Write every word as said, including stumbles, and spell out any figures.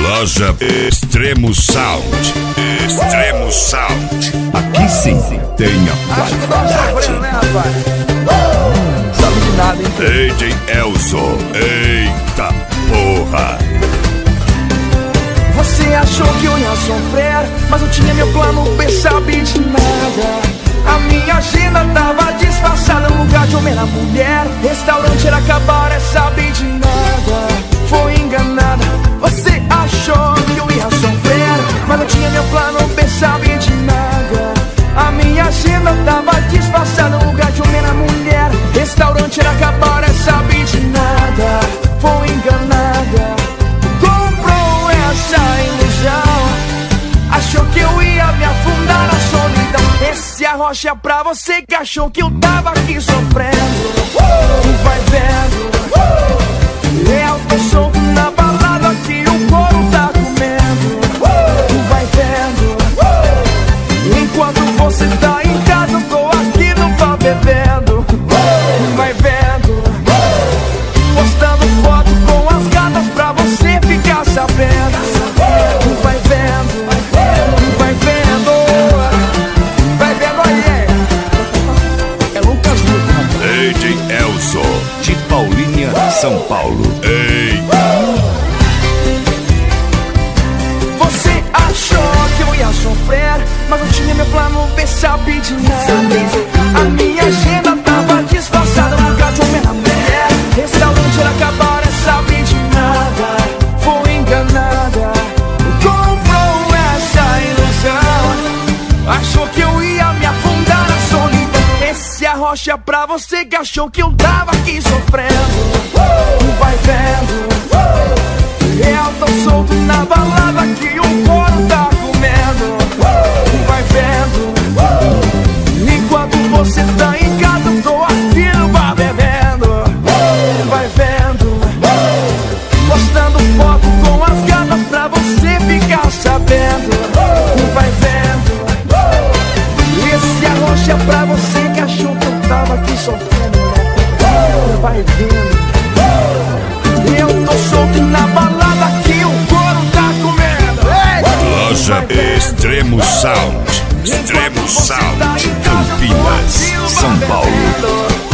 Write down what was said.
Loja Extremo Sound. Extremo Sound. Aqui sim tem a qualidade. Né, rapaz? Sabe de nada, hein? D J Elzo. Eita porra. Você achou que eu ia sofrer, mas eu tinha meu plano B, sabe de nada. A minha agenda tava disfarçada, no lugar de homem era mulher. Restaurante era cabaré, sabe de nada. Foi enganada. Você achou que eu ia sofrer, mas eu tinha meu plano B, sabe de nada. A minha agenda tava disfarçada, no lugar de homem era mulher. Restaurante era cabaré, sabe de nada. Foi enganada. Comprou essa ilusão, achou que eu ia me afundar na solidão. Esse arrocha pra você que achou que eu tava aqui sofrendo. uh! Vai vendo, uh! Eu tô solto na balada que o couro tá comendo. uh! Vai vendo, uh! Enquanto você tá em casa eu tô aqui no bar bebendo. uh! Vai vendo, uh! Postando foto com as gatas pra você ficar sabendo. uh! Vai vendo, vai vendo, vai vendo aí. É Lucas Luco. D J Elzo, de Paulínia, São Paulo. Ei! Você achou que eu ia sofrer, mas eu tinha meu plano B, sabe de nada. A minha agenda tava disfarçada, no lugar de homem na mulher. Restaurante era cabaré, sabe de nada. Foi enganada. Comprou essa ilusão, achou que eu ia me afundar na solidão. Esse arrocha pra você que achou que eu tava aqui sofrendo. uh! Vai vendo, uh! Eu tô solto na balada que o couro tá comendo. uh! Vai vendo, uh! Enquanto você tá em casa eu tô aqui no bar bebendo. uh! Vai vendo, uh! Postando foto com as gatas pra você ficar sabendo. uh! Vai vendo, uh! Esse arrocha pra você que achou que eu tava aqui sofrendo, né? Vai vendo, uh! Eu tô solto na balada que o couro tá comendo. Ei! Loja Extremo Sound. Extremo Sound. Campinas, São Paulo.